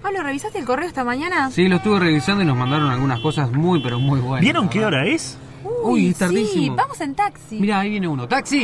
Pablo, ¿revisaste el correo esta mañana? Sí, lo estuve revisando y nos mandaron algunas cosas muy, pero muy buenas. ¿Vieron qué hora es? Uy, es tardísimo. Sí, vamos en taxi. Mira, ahí viene uno. ¡Taxi!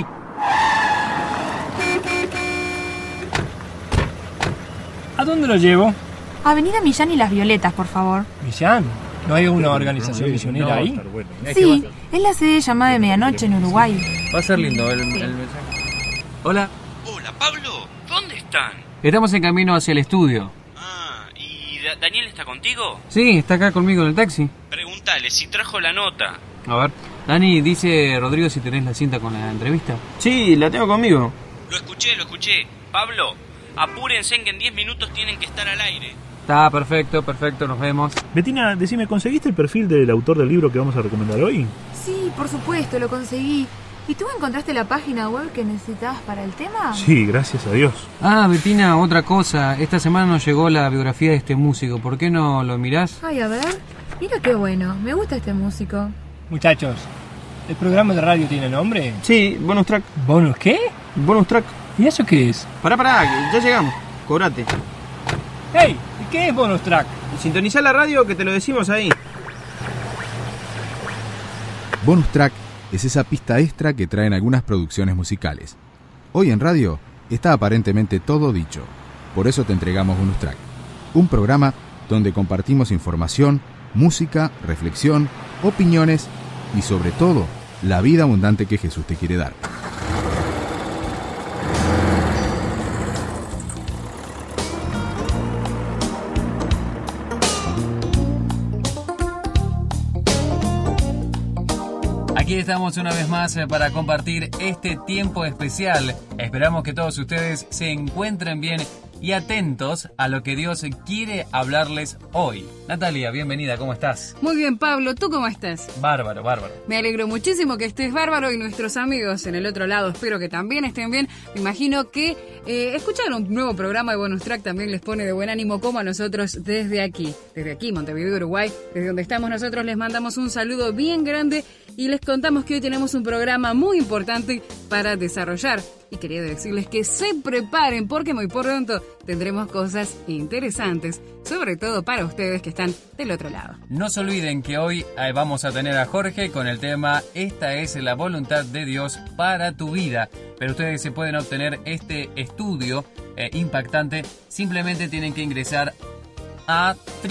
¿A dónde lo llevo? Avenida Millán y Las Violetas, por favor. ¿Millán? ¿No hay una organización misionera ahí? Bueno. Sí, es la sede llamada de Medianoche en Uruguay. Va a ser lindo el mensaje. Hola. Hola, Pablo. ¿Dónde están? Estamos en camino hacia el estudio. ¿Y Daniel está contigo? Sí, está acá conmigo en el taxi. Pregúntale si trajo la nota. A ver. Dani, dice Rodrigo si tenés la cinta con la entrevista. Sí, la tengo conmigo. Lo escuché. Pablo, apúrense que en 10 minutos tienen que estar al aire. Está perfecto, nos vemos. Betina, decime, ¿conseguiste el perfil del autor del libro que vamos a recomendar hoy? Sí, por supuesto, lo conseguí. ¿Y tú encontraste la página web que necesitabas para el tema? Sí, gracias a Dios. Ah, Betina, otra cosa. Esta semana nos llegó la biografía de este músico. ¿Por qué no lo mirás? Ay, a ver. Mira qué bueno. Me gusta este músico. Muchachos, ¿el programa de radio tiene nombre? Sí, bonus track. ¿Bonus qué? Bonus track. ¿Y eso qué es? Pará, que ya llegamos. Cobrate. ¡Hey! ¿Y qué es bonus track? Sintonizá la radio que te lo decimos ahí. Bonus track es esa pista extra que traen algunas producciones musicales. Hoy en radio está aparentemente todo dicho. Por eso te entregamos Bonus Track, un programa donde compartimos información, música, reflexión, opiniones y sobre todo, la vida abundante que Jesús te quiere dar. Aquí estamos una vez más para compartir este tiempo especial. Esperamos que todos ustedes se encuentren bien y atentos a lo que Dios quiere hablarles hoy. Natalia, bienvenida, ¿cómo estás? Muy bien, Pablo, ¿tú cómo estás? Bárbaro. Me alegro muchísimo que estés bárbaro y nuestros amigos en el otro lado espero que también estén bien. Me imagino que escuchar un nuevo programa de Bonus Track también les pone de buen ánimo como a nosotros desde aquí, Montevideo, Uruguay, desde donde estamos nosotros les mandamos un saludo bien grande y les contamos que hoy tenemos un programa muy importante para desarrollar. Y quería decirles que se preparen porque muy pronto tendremos cosas interesantes, sobre todo para ustedes que están del otro lado. No se olviden que hoy vamos a tener a Jorge con el tema Esta es la voluntad de Dios para tu vida. Pero ustedes se pueden obtener este estudio impactante. Simplemente tienen que ingresar a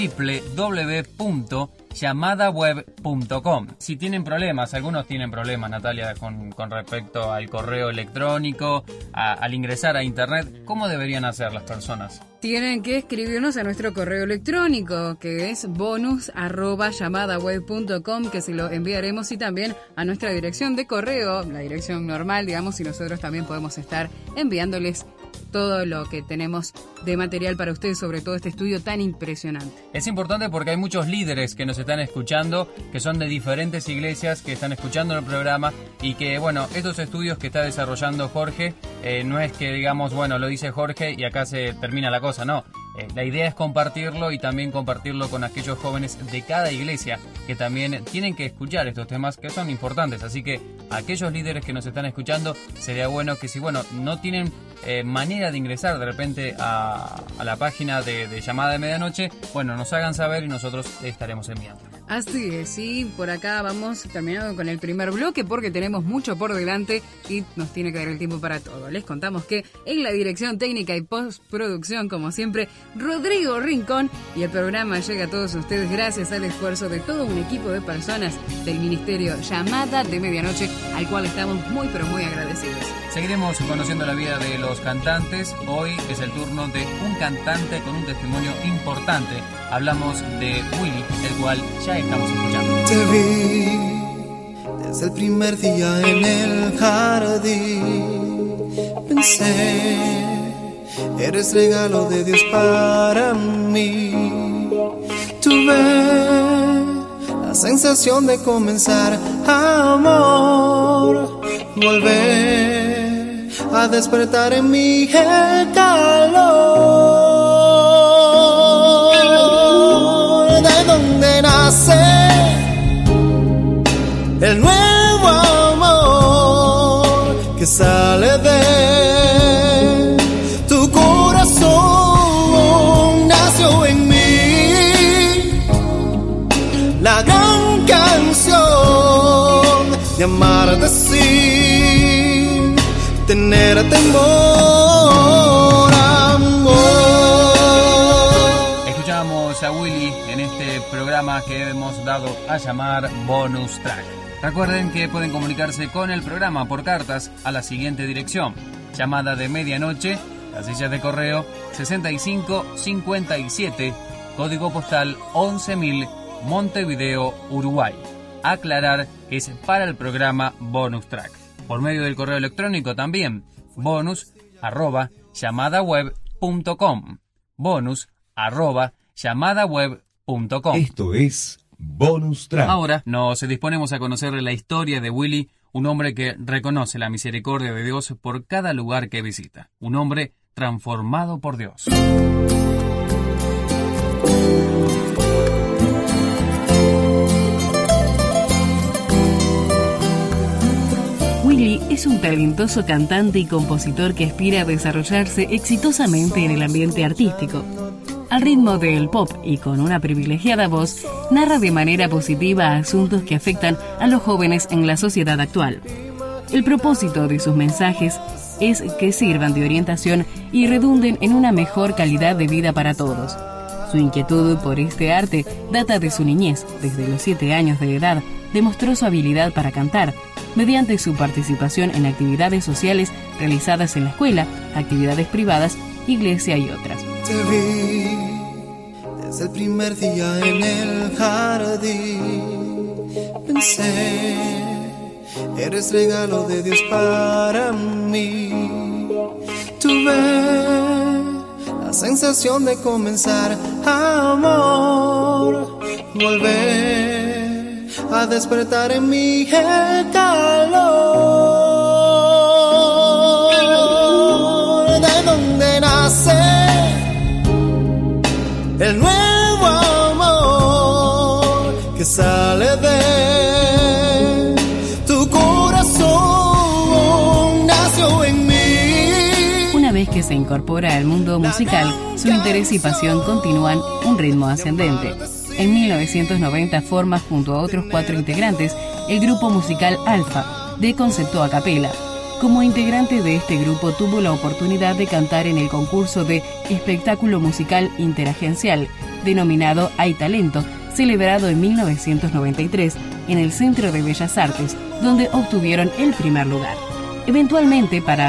www.llamadaweb.com. Si tienen problemas, algunos tienen problemas, Natalia, con respecto al correo electrónico, al ingresar a internet, ¿cómo deberían hacer las personas? Tienen que escribirnos a nuestro correo electrónico, que es bonus@llamadaweb.com, que se lo enviaremos, y también a nuestra dirección de correo, la dirección normal, digamos, y nosotros también podemos estar enviándoles todo lo que tenemos de material para ustedes sobre todo este estudio tan impresionante. Es importante porque hay muchos líderes que nos están escuchando, que son de diferentes iglesias, que están escuchando el programa y que, bueno, estos estudios que está desarrollando Jorge, no es que digamos, bueno, lo dice Jorge y acá se termina la cosa, no. La idea es compartirlo y también compartirlo con aquellos jóvenes de cada iglesia que también tienen que escuchar estos temas que son importantes. Así que aquellos líderes que nos están escuchando, sería bueno que si, bueno, no tienen manera de ingresar de repente a la página de Llamada de Medianoche, bueno, nos hagan saber y nosotros le estaremos enviando. Así es, sí, por acá vamos terminando con el primer bloque porque tenemos mucho por delante y nos tiene que dar el tiempo para todo. Les contamos que en la dirección técnica y postproducción, como siempre, Rodrigo Rincón, y el programa llega a todos ustedes gracias al esfuerzo de todo un equipo de personas del Ministerio Llamada de Medianoche, al cual estamos muy pero muy agradecidos. Seguiremos conociendo la vida de los cantantes. Hoy es el turno de un cantante con un testimonio importante. Hablamos de Willy, el cual ya estamos escuchando. Te vi desde el primer día en el jardín. Pensé, eres regalo de Dios para mí. Tuve la sensación de comenzar, amor, volver a despertar en mí el calor. De donde nace el nuevo amor que sale de tu corazón, nació en amarte sin tener temor, amor. Escuchamos a Willy en este programa que hemos dado a llamar Bonus Track. Recuerden que pueden comunicarse con el programa por cartas a la siguiente dirección: llamada de medianoche, casilla de correo 6557, código postal 11.000, Montevideo, Uruguay. Aclarar que es para el programa Bonus Track. Por medio del correo electrónico también, bonus@llamadaweb.com, bonus@llamadaweb.com. Esto es Bonus Track. Ahora nos disponemos a conocer la historia de Willy, un hombre que reconoce la misericordia de Dios por cada lugar que visita. Un hombre transformado por Dios. Willy es un talentoso cantante y compositor que aspira a desarrollarse exitosamente en el ambiente artístico. Al ritmo del pop y con una privilegiada voz, narra de manera positiva asuntos que afectan a los jóvenes en la sociedad actual. El propósito de sus mensajes es que sirvan de orientación y redunden en una mejor calidad de vida para todos. Su inquietud por este arte data de su niñez. Desde los 7 años de edad demostró su habilidad para cantar, mediante su participación en actividades sociales realizadas en la escuela, actividades privadas, iglesia y otras. Te vi desde el primer día en el jardín. Pensé, eres regalo de Dios para mí. Tuve la sensación de comenzar, amor, volver a despertar en mí el calor. De donde nace el nuevo amor que sale de tu corazón, nació en mí. Una vez que se incorpora al mundo musical, su interés y pasión continúan un ritmo ascendente. En 1990 forma, junto a otros 4 integrantes, el grupo musical Alfa, de concepto a capela. Como integrante de este grupo tuvo la oportunidad de cantar en el concurso de espectáculo musical interagencial, denominado Hay Talento, celebrado en 1993 en el Centro de Bellas Artes, donde obtuvieron el primer lugar. Eventualmente, para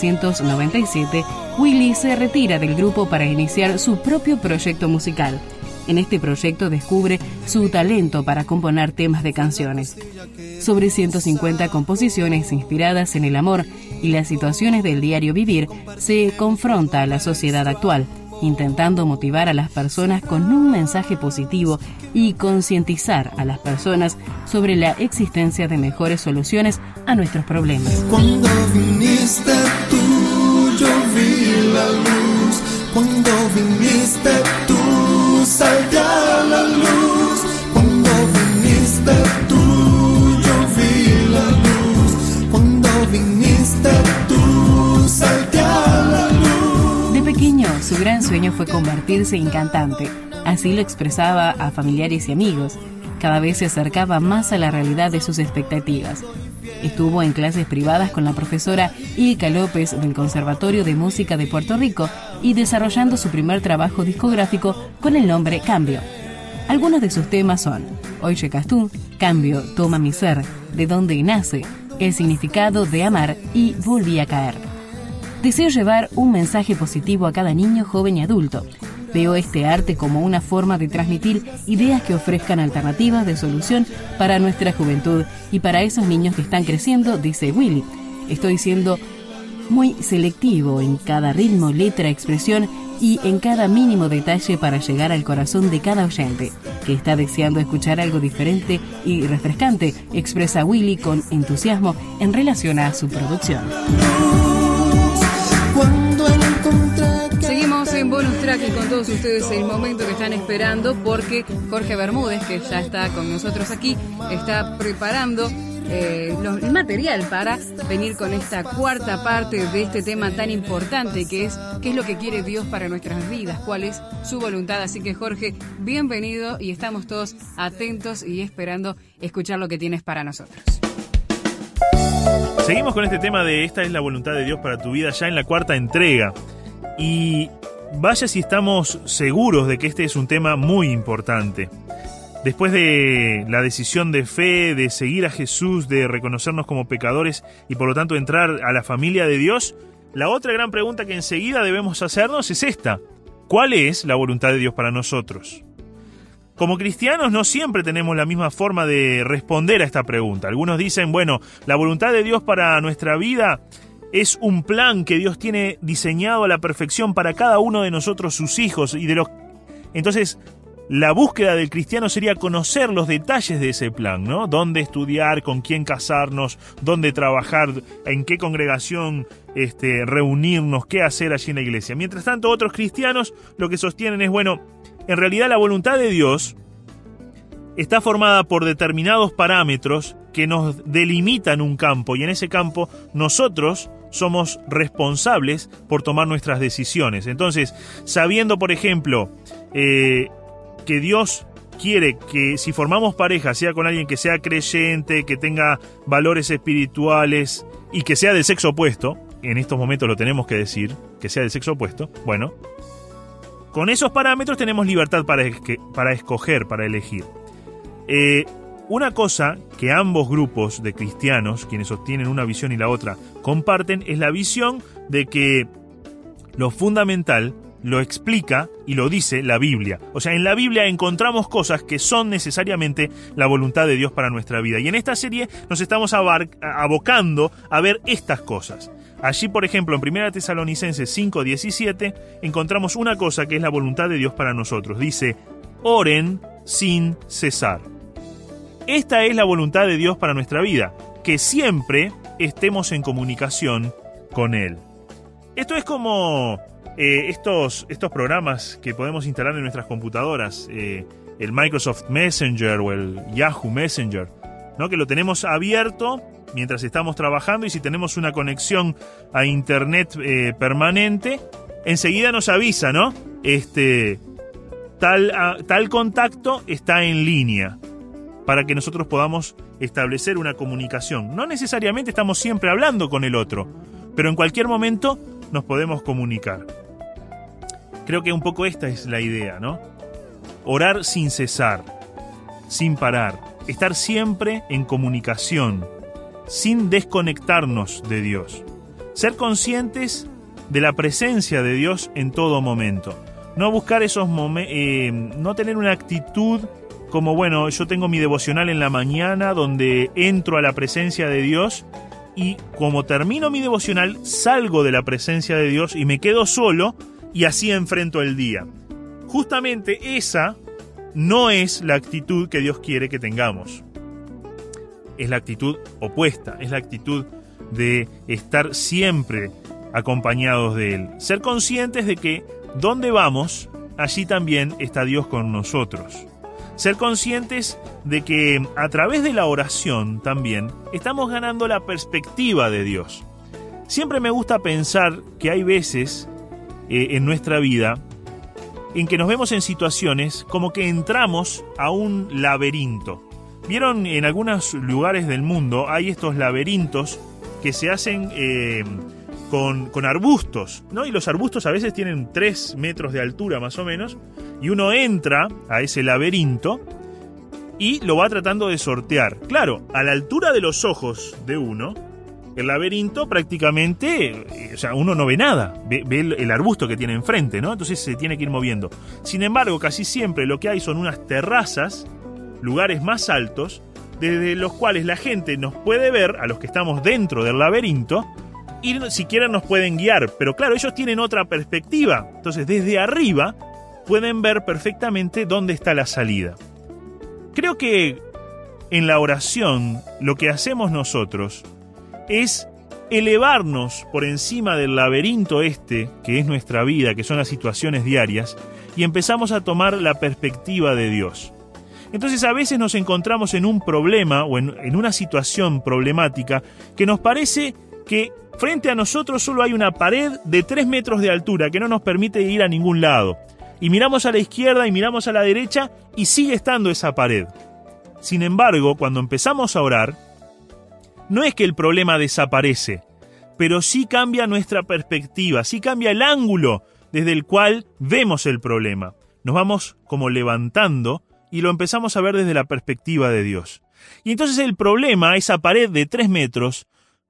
1997, Willy se retira del grupo para iniciar su propio proyecto musical. En este proyecto descubre su talento para componer temas de canciones. Sobre 150 composiciones inspiradas en el amor y las situaciones del diario vivir, se confronta a la sociedad actual, intentando motivar a las personas con un mensaje positivo y concientizar a las personas sobre la existencia de mejores soluciones a nuestros problemas. Cuando viniste tú, yo vi la luz. Cuando viniste tú, salí a la luz. Cuando viniste tú, yo vi la luz. Cuando viniste tú, salí a la luz. De pequeño, su gran sueño fue convertirse en cantante. Así lo expresaba a familiares y amigos. Cada vez se acercaba más a la realidad de sus expectativas. Estuvo en clases privadas con la profesora Ilka López del Conservatorio de Música de Puerto Rico y desarrollando su primer trabajo discográfico con el nombre Cambio. Algunos de sus temas son Hoy llegas tú, Cambio, Toma mi ser, De dónde nace, El significado de amar y Volví a caer. Deseo llevar un mensaje positivo a cada niño, joven y adulto. Veo este arte como una forma de transmitir ideas que ofrezcan alternativas de solución para nuestra juventud y para esos niños que están creciendo, dice Willy. Estoy siendo muy selectivo en cada ritmo, letra, expresión y en cada mínimo detalle para llegar al corazón de cada oyente, que está deseando escuchar algo diferente y refrescante, expresa Willy con entusiasmo en relación a su producción. Seguimos en Bonus Track y con todos ustedes el momento que están esperando, porque Jorge Bermúdez, que ya está con nosotros aquí, está preparando el material para venir con esta cuarta parte de este tema tan importante que es qué es lo que quiere Dios para nuestras vidas, cuál es su voluntad. Así que Jorge, bienvenido y estamos todos atentos y esperando escuchar lo que tienes para nosotros. Seguimos con este tema de esta es la voluntad de Dios para tu vida, ya en la 4ª entrega. Y vaya si estamos seguros de que este es un tema muy importante. Después de la decisión de fe, de seguir a Jesús, de reconocernos como pecadores y por lo tanto entrar a la familia de Dios, la otra gran pregunta que enseguida debemos hacernos es esta: ¿cuál es la voluntad de Dios para nosotros? Como cristianos no siempre tenemos la misma forma de responder a esta pregunta. Algunos dicen, bueno, la voluntad de Dios para nuestra vida es un plan que Dios tiene diseñado a la perfección para cada uno de nosotros, sus hijos, y entonces la búsqueda del cristiano sería conocer los detalles de ese plan, ¿no? Dónde estudiar, con quién casarnos, dónde trabajar, en qué congregación reunirnos, qué hacer allí en la iglesia. Mientras tanto, otros cristianos lo que sostienen es, bueno, en realidad la voluntad de Dios está formada por determinados parámetros que nos delimitan un campo, y en ese campo nosotros somos responsables por tomar nuestras decisiones. Entonces, sabiendo, por ejemplo, que Dios quiere que si formamos pareja sea con alguien que sea creyente, que tenga valores espirituales y que sea del sexo opuesto, en estos momentos lo tenemos que decir, que sea del sexo opuesto, bueno, con esos parámetros tenemos libertad para escoger, para elegir. Una cosa que ambos grupos de cristianos, quienes sostienen una visión y la otra, comparten es la visión de que lo fundamental lo explica y lo dice la Biblia. O sea, en la Biblia encontramos cosas que son necesariamente la voluntad de Dios para nuestra vida. Y en esta serie nos estamos abocando a ver estas cosas. Allí, por ejemplo, en 1 Tesalonicenses 5:17, encontramos una cosa que es la voluntad de Dios para nosotros. Dice, oren sin cesar. Esta es la voluntad de Dios para nuestra vida, que siempre estemos en comunicación con Él. Esto es como estos programas que podemos instalar en nuestras computadoras, el Microsoft Messenger o el Yahoo Messenger, ¿no? Que lo tenemos abierto mientras estamos trabajando, y si tenemos una conexión a internet permanente, enseguida nos avisa, ¿no? Tal contacto está en línea, para que nosotros podamos establecer una comunicación. No necesariamente estamos siempre hablando con el otro, pero en cualquier momento nos podemos comunicar. Creo que un poco esta es la idea, ¿no? Orar sin cesar, sin parar, estar siempre en comunicación, sin desconectarnos de Dios. Ser conscientes de la presencia de Dios en todo momento. No buscar esos momentos, no tener una actitud como, bueno, yo tengo mi devocional en la mañana donde entro a la presencia de Dios y como termino mi devocional salgo de la presencia de Dios y me quedo solo y así enfrento el día. Justamente esa no es la actitud que Dios quiere que tengamos. Es la actitud opuesta, es la actitud de estar siempre acompañados de Él. Ser conscientes de que donde vamos, allí también está Dios con nosotros. Ser conscientes de que a través de la oración también estamos ganando la perspectiva de Dios. Siempre me gusta pensar que hay veces en nuestra vida en que nos vemos en situaciones como que entramos a un laberinto. ¿Vieron? En algunos lugares del mundo hay estos laberintos que se hacen con arbustos, ¿no? Y los arbustos a veces tienen 3 metros de altura más o menos, y uno entra a ese laberinto y lo va tratando de sortear. Claro, a la altura de los ojos de uno, el laberinto prácticamente, o sea, uno no ve nada, ve el arbusto que tiene enfrente, ¿no? Entonces se tiene que ir moviendo. Sin embargo, casi siempre lo que hay son unas terrazas, lugares más altos, desde los cuales la gente nos puede ver, a los que estamos dentro del laberinto, y siquiera nos pueden guiar. Pero claro, ellos tienen otra perspectiva. Entonces, desde arriba pueden ver perfectamente dónde está la salida. Creo que en la oración lo que hacemos nosotros es elevarnos por encima del laberinto que es nuestra vida, que son las situaciones diarias, y empezamos a tomar la perspectiva de Dios. Entonces a veces nos encontramos en un problema o en una situación problemática que nos parece que frente a nosotros solo hay una pared de 3 metros de altura que no nos permite ir a ningún lado. Y miramos a la izquierda y miramos a la derecha y sigue estando esa pared. Sin embargo, cuando empezamos a orar, no es que el problema desaparece, pero sí cambia nuestra perspectiva, sí cambia el ángulo desde el cual vemos el problema. Nos vamos como levantando y lo empezamos a ver desde la perspectiva de Dios. Y entonces el problema, esa pared de 3 metros,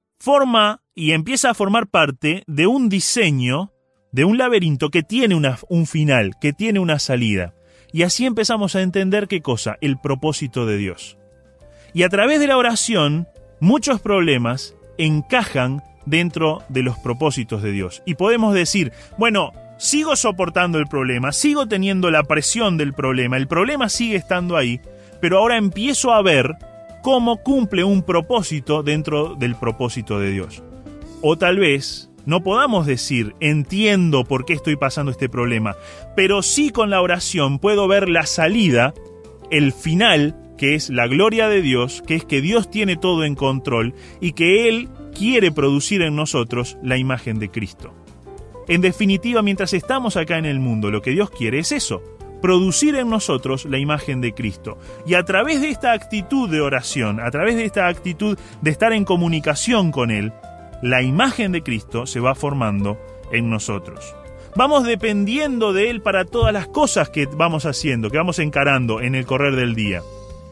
forma y empieza a formar parte de un diseño, de un laberinto que tiene un final, que tiene una salida. Y así empezamos a entender ¿qué cosa? El propósito de Dios. Y a través de la oración, muchos problemas encajan dentro de los propósitos de Dios. Y podemos decir, bueno, sigo soportando el problema, sigo teniendo la presión del problema, el problema sigue estando ahí, pero ahora empiezo a ver cómo cumple un propósito dentro del propósito de Dios. O tal vez no podamos decir, entiendo por qué estoy pasando este problema, pero sí con la oración puedo ver la salida, el final, que es la gloria de Dios, que es que Dios tiene todo en control y que Él quiere producir en nosotros la imagen de Cristo. En definitiva, mientras estamos acá en el mundo, lo que Dios quiere es eso, producir en nosotros la imagen de Cristo. Y a través de esta actitud de oración, a través de esta actitud de estar en comunicación con Él, la imagen de Cristo se va formando en nosotros. Vamos dependiendo de Él para todas las cosas que vamos haciendo, que vamos encarando en el correr del día.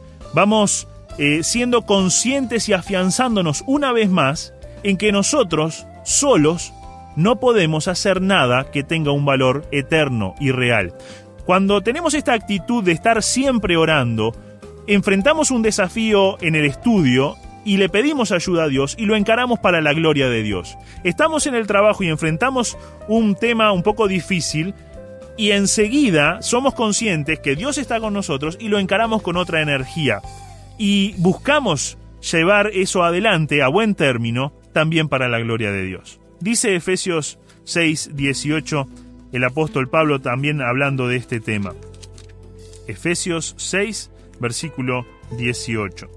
Vamos siendo conscientes y afianzándonos una vez más en que nosotros, solos, no podemos hacer nada que tenga un valor eterno y real. Cuando tenemos esta actitud de estar siempre orando, enfrentamos un desafío en el estudio y le pedimos ayuda a Dios y lo encaramos para la gloria de Dios. Estamos en el trabajo y enfrentamos un tema un poco difícil y enseguida somos conscientes que Dios está con nosotros y lo encaramos con otra energía. Y buscamos llevar eso adelante a buen término también para la gloria de Dios. Dice Efesios 6:18, el apóstol Pablo también hablando de este tema. Efesios 6, versículo 18.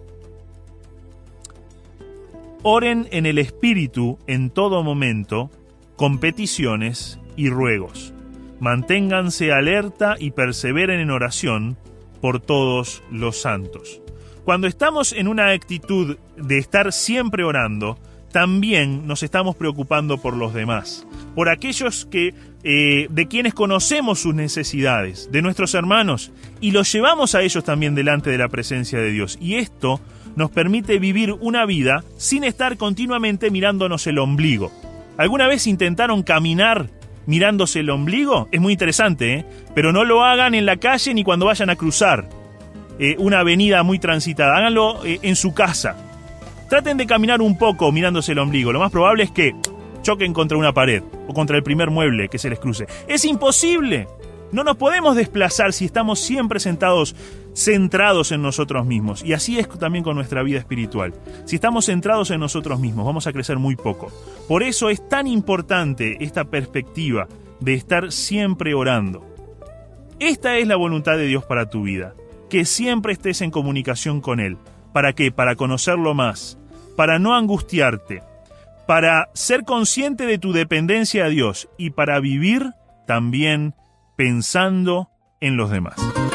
Oren en el Espíritu en todo momento, con peticiones y ruegos. Manténganse alerta y perseveren en oración por todos los santos. Cuando estamos en una actitud de estar siempre orando, también nos estamos preocupando por los demás, por aquellos que de quienes conocemos sus necesidades, de nuestros hermanos, y los llevamos a ellos también delante de la presencia de Dios. Y esto nos permite vivir una vida sin estar continuamente mirándonos el ombligo. ¿Alguna vez intentaron caminar mirándose el ombligo? Es muy interesante, pero no lo hagan en la calle ni cuando vayan a cruzar una avenida muy transitada. Háganlo en su casa. Traten de caminar un poco mirándose el ombligo. Lo más probable es que choquen contra una pared o contra el primer mueble que se les cruce. ¡Es imposible! No nos podemos desplazar si estamos siempre centrados en nosotros mismos. Y así es también con nuestra vida espiritual. Si estamos centrados en nosotros mismos, vamos a crecer muy poco. Por eso es tan importante esta perspectiva de estar siempre orando. Esta es la voluntad de Dios para tu vida. Que siempre estés en comunicación con Él. ¿Para qué? Para conocerlo más. Para no angustiarte. Para ser consciente de tu dependencia a Dios. Y para vivir también pensando en los demás.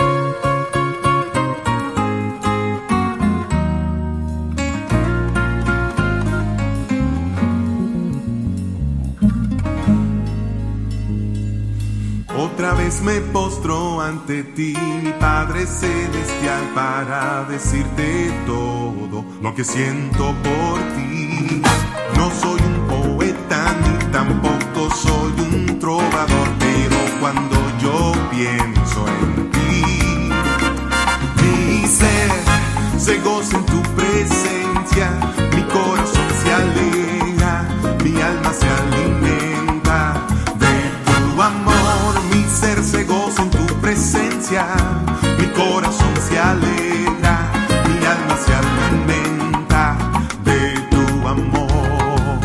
Otra vez me postro ante ti, mi Padre Celestial, para decirte todo lo que siento por ti. No soy un poeta ni tampoco soy un trovador, pero cuando yo pienso en ti, mi ser se goza en tu presencia, mi corazón se alegra, mi alma se alimenta de tu amor. Mi ser se goza en tu presencia, mi corazón se alegra, mi alma se alimenta de tu amor.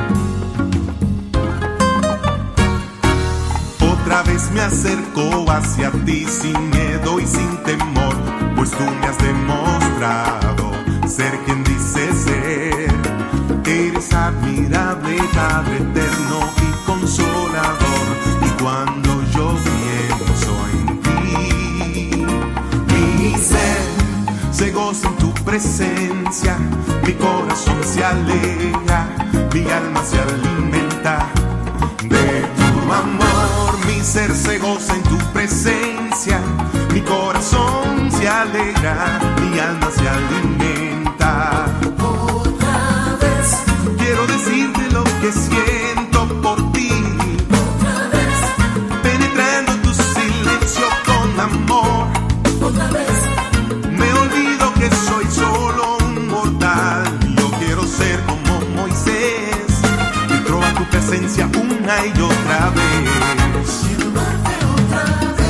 Otra vez me acerco hacia ti sin miedo y sin temor, pues tú me has demostrado ser quien dices ser. Eres admirable, Padre eterno y consolador, y cuando yo pienso en ti, mi ser se goza en tu presencia, mi corazón se alegra, mi alma se alimenta de tu amor, mi ser se goza en tu presencia, mi corazón se alegra, mi alma se alimenta. Otra vez quiero decirte lo que siento por ti, otra vez penetrando tu silencio con amor, otra vez me olvido que soy solo un mortal. Yo quiero ser como Moisés, entro a tu presencia una y otra vez. Quiero amarte otra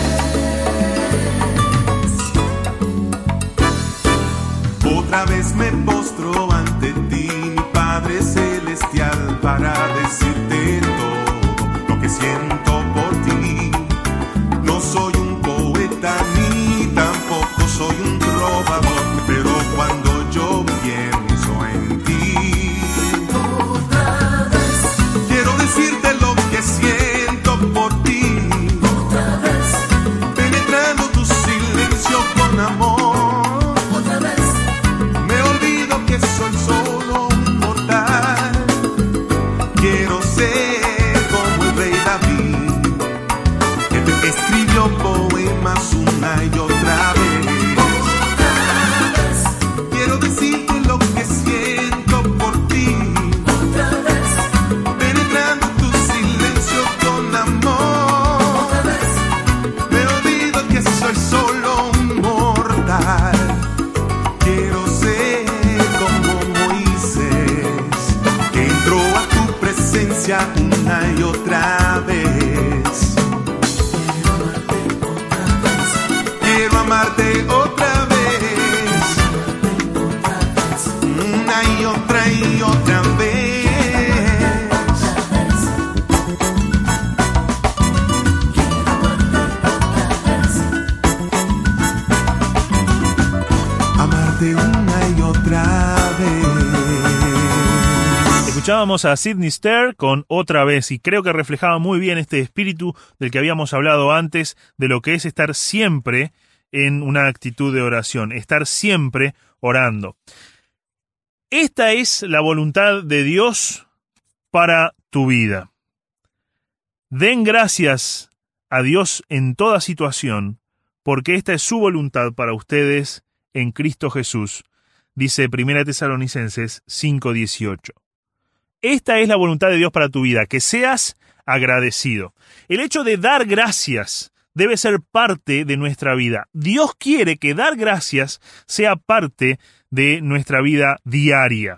vez. Otra vez me postro ante ti, mi Padre Celestial, para decirte todo lo que siento por ti. No soy un poeta ni tampoco soy un trovador, pero cuando yo pienso en ti, otra vez quiero decirte lo que siento por ti, otra vez penetrando tu silencio con amor, otra vez me olvido que soy solo un mortal. Quiero ser como el rey David, que te escribió poemas una y otra vez. Quiero decirte lo que siento por ti, otra vez penetrando tu silencio con amor, otra vez me olvido que soy solo un mortal. Quiero ser como Moisés, que entró a tu presencia una y otra vez. Quiero amarte otra vez, una y otra vez. Amarte una y otra vez. Escuchábamos a Sidney Starr con Otra vez, y creo que reflejaba muy bien este espíritu del que habíamos hablado antes, de lo que es estar siempre en una actitud de oración, estar siempre orando. Esta es la voluntad de Dios para tu vida. Den gracias a Dios en toda situación, porque esta es su voluntad para ustedes en Cristo Jesús, dice 1 Tesalonicenses 5:18. Esta es la voluntad de Dios para tu vida, que seas agradecido. El hecho de dar gracias debe ser parte de nuestra vida. Dios quiere que dar gracias sea parte de nuestra vida diaria.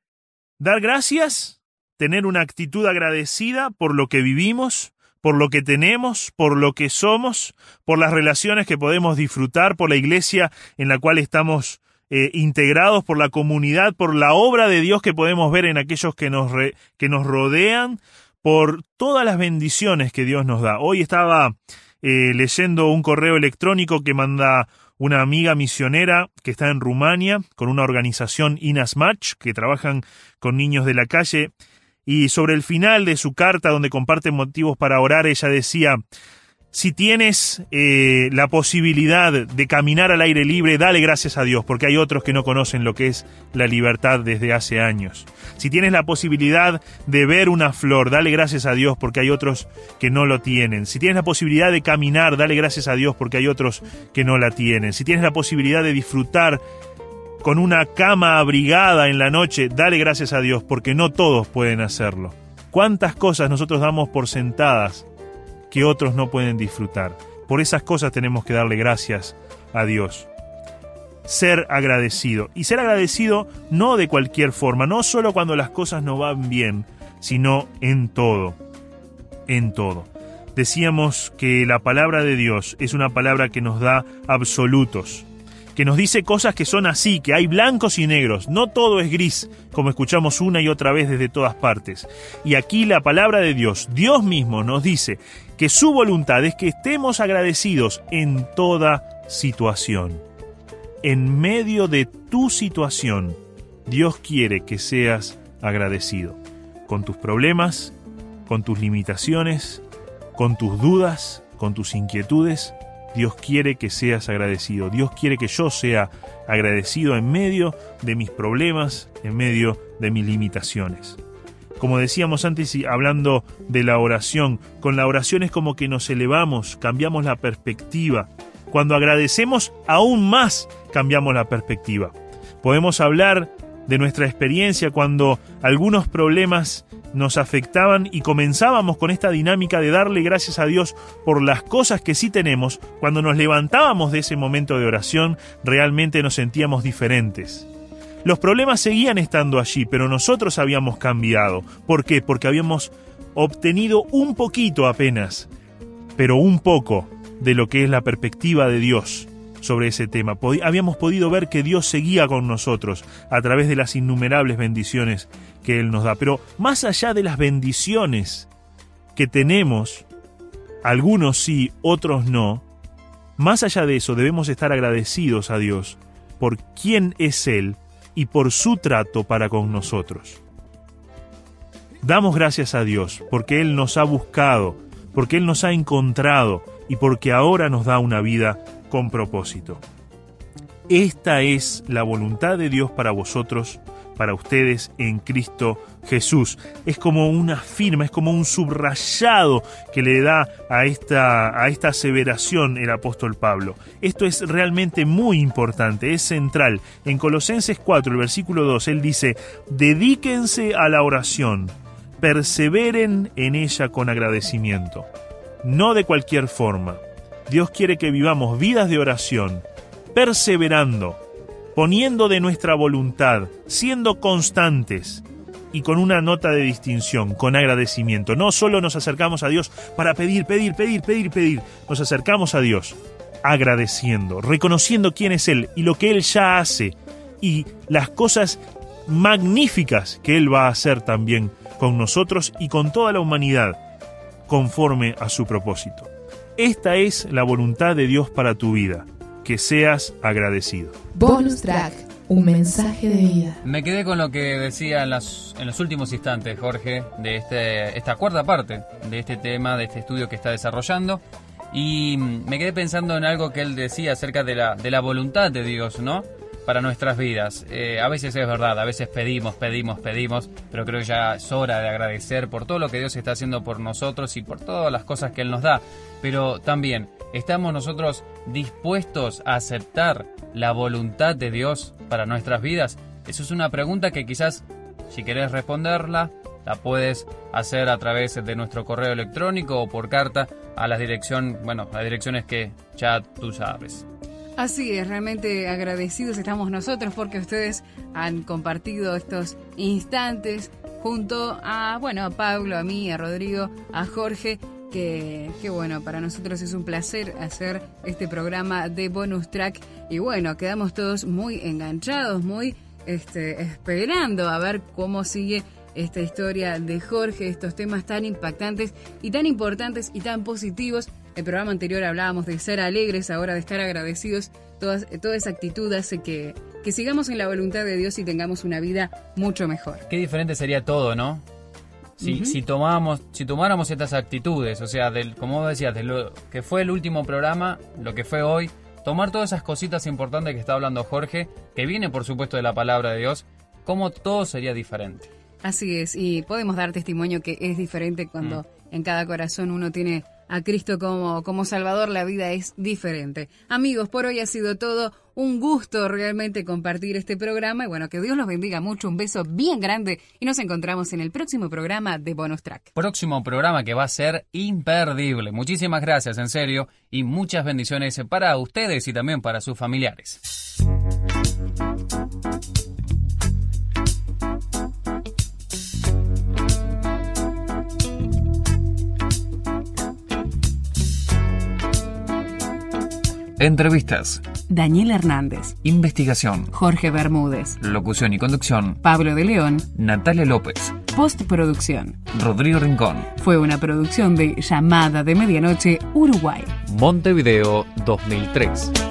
Dar gracias, tener una actitud agradecida por lo que vivimos, por lo que tenemos, por lo que somos, por las relaciones que podemos disfrutar, por la iglesia en la cual estamos integrados, por la comunidad, por la obra de Dios que podemos ver en aquellos que nos rodean, por todas las bendiciones que Dios nos da. Hoy estaba leyendo un correo electrónico que manda una amiga misionera que está en Rumania con una organización Inasmuch, que trabajan con niños de la calle, y sobre el final de su carta, donde comparte motivos para orar, ella decía: si tienes la posibilidad de caminar al aire libre, dale gracias a Dios, porque hay otros que no conocen lo que es la libertad desde hace años. Si tienes la posibilidad de ver una flor, dale gracias a Dios, porque hay otros que no lo tienen. Si tienes la posibilidad de caminar, dale gracias a Dios, porque hay otros que no la tienen. Si tienes la posibilidad de disfrutar con una cama abrigada en la noche, dale gracias a Dios, porque no todos pueden hacerlo. ¿Cuántas cosas nosotros damos por sentadas que otros no pueden disfrutar? Por esas cosas tenemos que darle gracias a Dios. Ser agradecido. Y ser agradecido no de cualquier forma, no solo cuando las cosas no van bien, sino en todo. En todo. Decíamos que la palabra de Dios es una palabra que nos da absolutos, que nos dice cosas que son así, que hay blancos y negros, no todo es gris, como escuchamos una y otra vez desde todas partes. Y aquí la palabra de Dios, Dios mismo nos dice que su voluntad es que estemos agradecidos en toda situación. En medio de tu situación, Dios quiere que seas agradecido. Con tus problemas, con tus limitaciones, con tus dudas, con tus inquietudes, Dios quiere que seas agradecido. Dios quiere que yo sea agradecido en medio de mis problemas, en medio de mis limitaciones. Como decíamos antes, y hablando de la oración, con la oración es como que nos elevamos, cambiamos la perspectiva. Cuando agradecemos, aún más cambiamos la perspectiva. Podemos hablar de nuestra experiencia cuando algunos problemas nos afectaban y comenzábamos con esta dinámica de darle gracias a Dios por las cosas que sí tenemos. Cuando nos levantábamos de ese momento de oración, realmente nos sentíamos diferentes. Los problemas seguían estando allí, pero nosotros habíamos cambiado. ¿Por qué? Porque habíamos obtenido un poquito apenas, pero un poco de lo que es la perspectiva de Dios sobre ese tema. Habíamos podido ver que Dios seguía con nosotros a través de las innumerables bendiciones que Él nos da. Pero más allá de las bendiciones que tenemos, algunos sí, otros no, más allá de eso debemos estar agradecidos a Dios por quién es Él y por su trato para con nosotros. Damos gracias a Dios porque Él nos ha buscado, porque Él nos ha encontrado y porque ahora nos da una vida con propósito. Esta es la voluntad de Dios para vosotros, para ustedes en Cristo Jesús. Es como una firma, es como un subrayado que le da a esta aseveración el apóstol Pablo. Esto es realmente muy importante, es central. En Colosenses 4, el versículo 2, él dice: dedíquense a la oración, perseveren en ella con agradecimiento. No de cualquier forma. Dios quiere que vivamos vidas de oración, perseverando, poniendo de nuestra voluntad, siendo constantes y con una nota de distinción, con agradecimiento. No solo nos acercamos a Dios para pedir. Nos acercamos a Dios agradeciendo, reconociendo quién es Él y lo que Él ya hace y las cosas magníficas que Él va a hacer también con nosotros y con toda la humanidad, conforme a su propósito. Esta es la voluntad de Dios para tu vida, que seas agradecido. Bonus Track, un mensaje de vida. Me quedé con lo que decía en los últimos instantes, Jorge, de esta cuarta parte de este tema, de este estudio que está desarrollando, y me quedé pensando en algo que él decía acerca de la voluntad de Dios, ¿no?, para nuestras vidas. A veces es verdad, a veces pedimos, pero creo que ya es hora de agradecer por todo lo que Dios está haciendo por nosotros y por todas las cosas que Él nos da. Pero también, ¿estamos nosotros dispuestos a aceptar la voluntad de Dios para nuestras vidas? Eso es una pregunta que quizás, si querés responderla, la puedes hacer a través de nuestro correo electrónico o por carta a las direcciones que ya tú sabes. Así es, realmente agradecidos estamos nosotros porque ustedes han compartido estos instantes junto a Pablo, a mí, a Rodrigo, a Jorge, que bueno, para nosotros es un placer hacer este programa de Bonus Track y bueno, quedamos todos muy enganchados, muy esperando a ver cómo sigue esta historia de Jorge, estos temas tan impactantes y tan importantes y tan positivos. El programa anterior hablábamos de ser alegres, ahora de estar agradecidos. Toda esa actitud hace que sigamos en la voluntad de Dios y tengamos una vida mucho mejor. Qué diferente sería todo, ¿no? Si tomáramos estas actitudes, o sea, como vos decías, de lo que fue el último programa, lo que fue hoy, tomar todas esas cositas importantes que está hablando Jorge, que viene por supuesto de la palabra de Dios, cómo todo sería diferente. Así es, y podemos dar testimonio que es diferente cuando en cada corazón uno tiene a Cristo como Salvador, la vida es diferente. Amigos, por hoy ha sido todo. Un gusto realmente compartir este programa y bueno, que Dios los bendiga mucho, un beso bien grande y nos encontramos en el próximo programa de Bonus Track. Próximo programa que va a ser imperdible. Muchísimas gracias, en serio, y muchas bendiciones para ustedes y también para sus familiares. Entrevistas: Daniel Hernández. Investigación: Jorge Bermúdez. Locución y conducción: Pablo de León. Natalia López. Postproducción: Rodrigo Rincón. Fue una producción de Llamada de Medianoche, Uruguay. Montevideo, 2003.